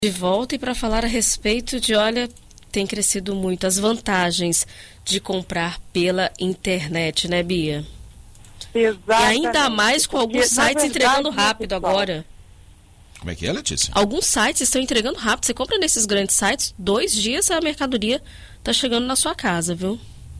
De volta e para falar a respeito de, tem crescido muito as vantagens de comprar pela internet, né, Bia? Exatamente. E ainda mais com alguns sites entregando rápido agora. Como é que é, Letícia? Alguns sites estão entregando rápido. Você compra nesses grandes sites, 2 dias a mercadoria está chegando na sua casa, viu?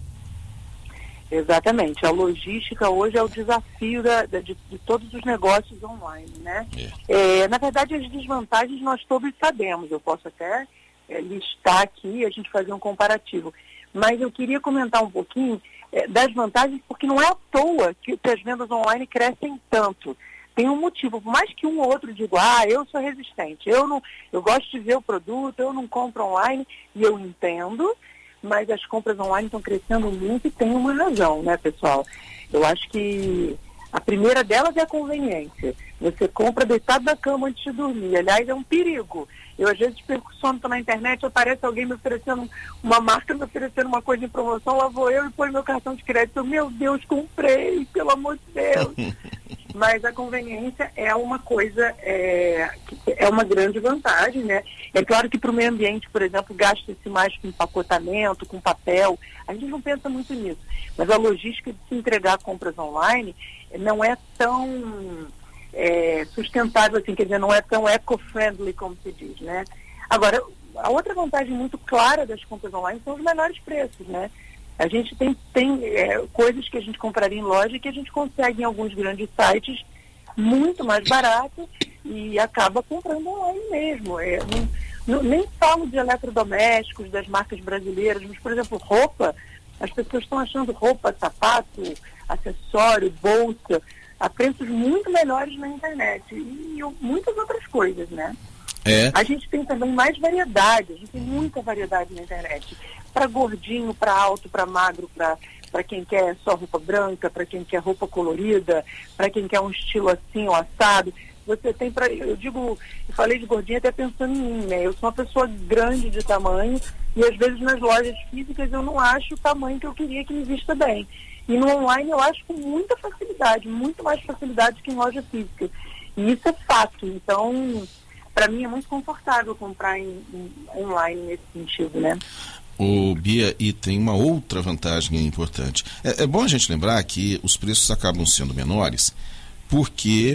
Exatamente. A logística hoje é o desafio de todos os negócios online, né? Na verdade, as desvantagens nós todos sabemos. Eu posso até listar aqui e a gente fazer um comparativo. Mas eu queria comentar um pouquinho das vantagens, porque não é à toa que as vendas online crescem tanto. Tem um motivo, por mais que um ou outro diga, eu sou resistente, eu gosto de ver o produto, eu não compro online, e eu entendo, mas as compras online estão crescendo muito e tem uma razão, né, pessoal? Eu acho que a primeira delas é a conveniência. Você compra deitado da cama antes de dormir. Aliás, é um perigo. Eu, às vezes, perco sono, estou na internet, aparece alguém me oferecendo, uma marca me oferecendo uma coisa em promoção, lá vou eu e põe meu cartão de crédito. Meu Deus, comprei, pelo amor de Deus. Mas a conveniência é uma coisa, é uma grande vantagem, né? É claro que para o meio ambiente, por exemplo, gasta-se mais com empacotamento, com papel. A gente não pensa muito nisso. Mas a logística de se entregar compras online não é tão sustentável assim, quer dizer, não é tão eco-friendly como se diz, né? Agora, a outra vantagem muito clara das compras online são os menores preços, né? A gente tem coisas que a gente compraria em loja que a gente consegue em alguns grandes sites muito mais barato e acaba comprando online mesmo. Nem falo de eletrodomésticos, das marcas brasileiras, mas, por exemplo, roupa, as pessoas estão achando roupa, sapato, acessório, bolsa, a preços muito melhores na internet e muitas outras coisas, né? A gente tem também mais variedade, a gente tem muita variedade na internet. Para gordinho, para alto, para magro, para quem quer só roupa branca, para quem quer roupa colorida, para quem quer um estilo assim ou assado. Você tem eu falei de gordinho até pensando em mim, né? Eu sou uma pessoa grande de tamanho e às vezes nas lojas físicas eu não acho o tamanho que eu queria que me vista bem. E no online eu acho com muita facilidade, muito mais facilidade que em loja física. E isso é fato. Então, para mim é muito confortável comprar online nesse sentido, né? Bia, e tem uma outra vantagem importante. É bom a gente lembrar que os preços acabam sendo menores porque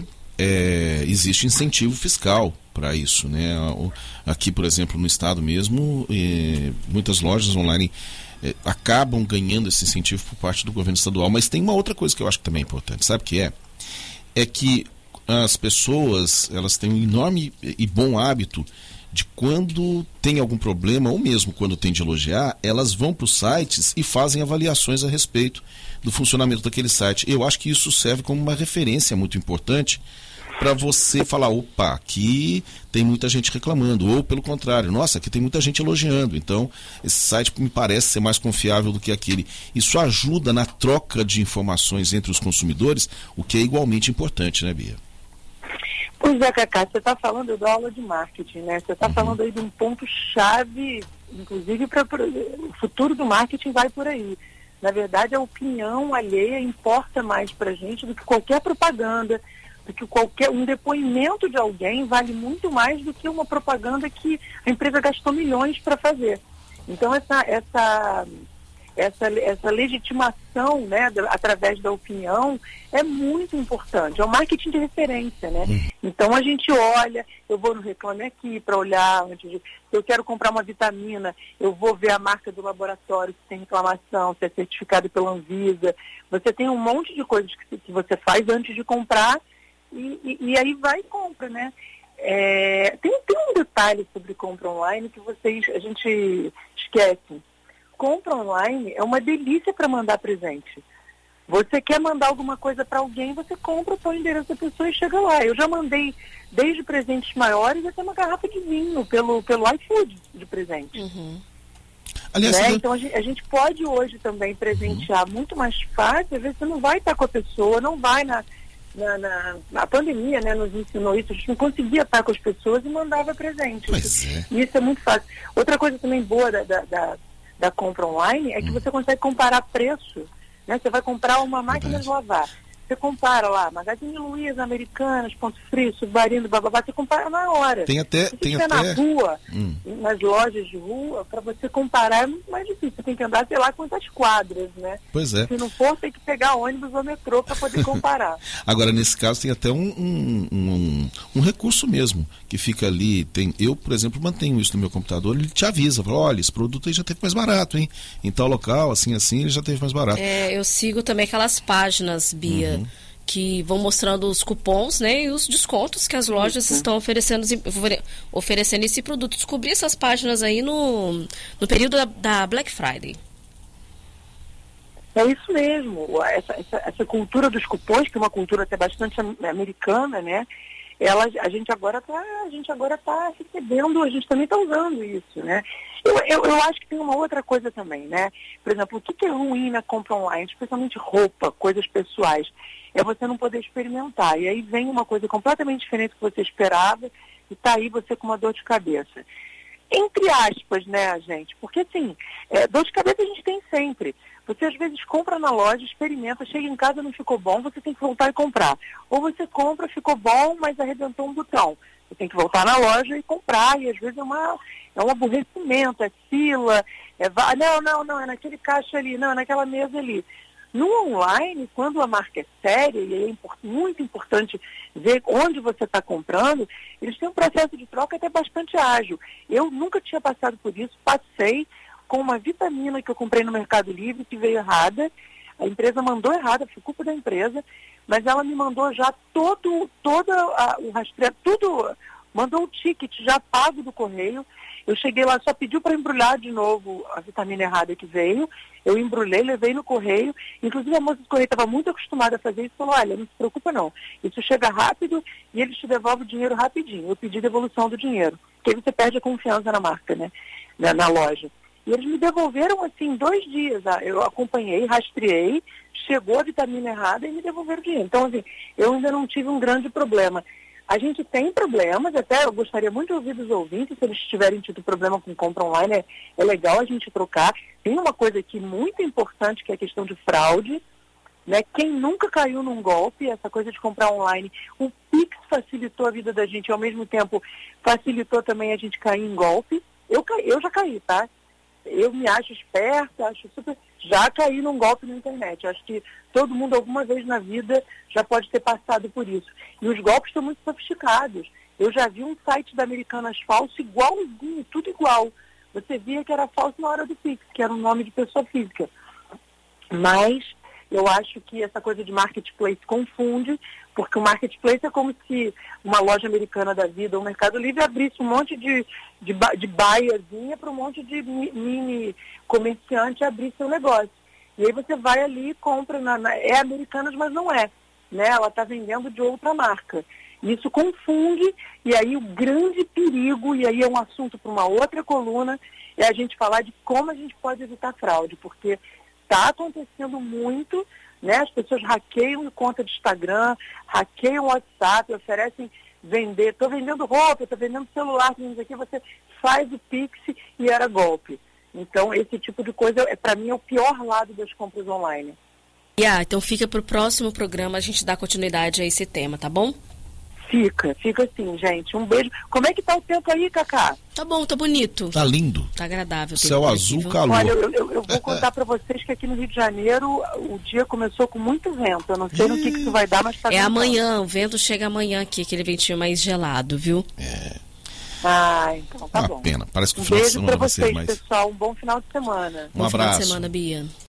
existe incentivo fiscal para isso, né? Aqui, por exemplo, no estado mesmo, muitas lojas online acabam ganhando esse incentivo por parte do governo estadual. Mas tem uma outra coisa que eu acho que também é importante, sabe o que é? É que as pessoas, elas têm um enorme e bom hábito de quando tem algum problema, ou mesmo quando tem de elogiar, elas vão para os sites e fazem avaliações a respeito do funcionamento daquele site. Eu acho que isso serve como uma referência muito importante para você falar, opa, aqui tem muita gente reclamando, ou pelo contrário, nossa, aqui tem muita gente elogiando, então esse site me parece ser mais confiável do que aquele. Isso ajuda na troca de informações entre os consumidores, o que é igualmente importante, né, Bia? Pois é, Cacá, você está falando, eu dou aula de marketing, né? Você está falando aí de um ponto-chave, inclusive para o futuro do marketing vai por aí. Na verdade, a opinião alheia importa mais para a gente do que qualquer propaganda, do que um depoimento de alguém vale muito mais do que uma propaganda que a empresa gastou milhões para fazer. Então, essa legitimação, né, através da opinião é muito importante. É o marketing de referência, né? Então a gente olha, eu vou no Reclame Aqui para olhar, se eu quero comprar uma vitamina, eu vou ver a marca do laboratório, se tem reclamação, se é certificado pela Anvisa. Você tem um monte de coisas que você faz antes de comprar e aí vai e compra, né? Tem um detalhe sobre compra online que a gente esquece. Compra online é uma delícia para mandar presente. Você quer mandar alguma coisa para alguém, você compra, põe o endereço da pessoa e chega lá. Eu já mandei desde presentes maiores até uma garrafa de vinho pelo iFood de presente. Aliás, né? Então a gente pode hoje também presentear muito mais fácil. Às vezes você não vai estar com a pessoa, não vai na pandemia, né, nos ensinou isso, a gente não conseguia estar com as pessoas e mandava presente. Isso é muito fácil. Outra coisa também boa da compra online é que você consegue comparar preço, né? Você vai comprar uma máquina de lavar. Você compara lá, Magazine Luiza, Americanas, Ponto Frio, Submarino, bababá, você compara na hora. Tem até... Se você estiver na rua, nas lojas de rua, para você comparar é muito mais difícil. Você tem que andar, sei lá, quantas quadras, né? Pois é. Se não for, tem que pegar ônibus ou metrô para poder comparar. Agora, nesse caso, tem até um recurso mesmo, que fica ali. Eu, por exemplo, mantenho isso no meu computador, ele te avisa, fala, olha, esse produto aí já teve mais barato, hein? Em tal local, assim, ele já teve mais barato. Eu sigo também aquelas páginas, Bia, que vão mostrando os cupons, né, e os descontos que as lojas estão oferecendo esse produto. Descobri essas páginas aí no período da Black Friday. É isso mesmo. Essa cultura dos cupons, que é uma cultura até bastante americana, né? A gente agora está recebendo, a gente também está usando isso, né? Eu acho que tem uma outra coisa também, né? Por exemplo, o que é ruim na compra online, especialmente roupa, coisas pessoais, é você não poder experimentar. E aí vem uma coisa completamente diferente do que você esperava e está aí você com uma dor de cabeça. Entre aspas, né, gente? Porque, assim, dor de cabeça a gente tem sempre. Você, às vezes, compra na loja, experimenta, chega em casa, não ficou bom, você tem que voltar e comprar. Ou você compra, ficou bom, mas arrebentou um botão. Você tem que voltar na loja e comprar, e às vezes é um aborrecimento, é fila, não, é naquele caixa ali, não, é naquela mesa ali. No online, quando a marca é séria, e é muito importante ver onde você está comprando, eles têm um processo de troca até bastante ágil. Eu nunca tinha passado por isso, passei com uma vitamina que eu comprei no Mercado Livre, que veio errada. A empresa mandou errada, foi culpa da empresa, mas ela me mandou já todo o rastreio, tudo, mandou o ticket já pago do correio. Eu cheguei lá, só pediu para embrulhar de novo a vitamina errada que veio. Eu embrulhei, levei no correio. Inclusive a moça do correio estava muito acostumada a fazer isso, falou, olha, não se preocupa não. Isso chega rápido e eles te devolvem o dinheiro rapidinho. Eu pedi devolução do dinheiro, porque aí você perde a confiança na marca, né? Na loja. E eles me devolveram, assim, 2 dias. Eu acompanhei, rastreei, chegou a vitamina errada e me devolveram o dinheiro. Então, assim, eu ainda não tive um grande problema. A gente tem problemas, até eu gostaria muito de ouvir dos ouvintes, se eles tiverem tido problema com compra online, é legal a gente trocar. Tem uma coisa aqui muito importante, que é a questão de fraude, né? Quem nunca caiu num golpe, essa coisa de comprar online, o Pix facilitou a vida da gente e ao mesmo tempo facilitou também a gente cair em golpe. Eu já caí, tá? Eu me acho esperta, já caí num golpe na internet. Acho que todo mundo alguma vez na vida já pode ter passado por isso. E os golpes são muito sofisticados. Eu já vi um site da Americanas falso igualzinho, tudo igual. Você via que era falso na hora do Pix, que era um nome de pessoa física. Mas eu acho que essa coisa de marketplace confunde, porque o marketplace é como se uma loja americana da vida, ou um Mercado Livre, abrisse um monte de buyerzinha para um monte de mini comerciante abrir seu negócio. E aí você vai ali e compra, é Americanas, mas não é, né? Ela está vendendo de outra marca. Isso confunde, e aí o grande perigo, e aí é um assunto para uma outra coluna, é a gente falar de como a gente pode evitar fraude, porque está acontecendo muito, né? As pessoas hackeiam conta de Instagram, hackeiam o WhatsApp, oferecem vender, estou vendendo roupa, estou vendendo celular, aqui você faz o Pix e era golpe. Então, esse tipo de coisa, para mim, é o pior lado das compras online. Então fica para o próximo programa a gente dar continuidade a esse tema, tá bom? Fica assim, gente. Um beijo. Como é que tá o tempo aí, Cacá? Tá bom, tá bonito. Tá lindo. Tá agradável. Céu azul, aqui, calor. Olha, eu vou contar pra vocês que aqui no Rio de Janeiro o dia começou com muito vento. Eu não sei no que isso vai dar, mas tá ventando. Amanhã, o vento chega amanhã aqui, aquele ventinho mais gelado, viu? Então tá bom. Pena. Parece que o Um final de beijo semana pra vai ser vocês, mais... pessoal. Um bom final de semana. Um abraço. Bom final de semana, Bia.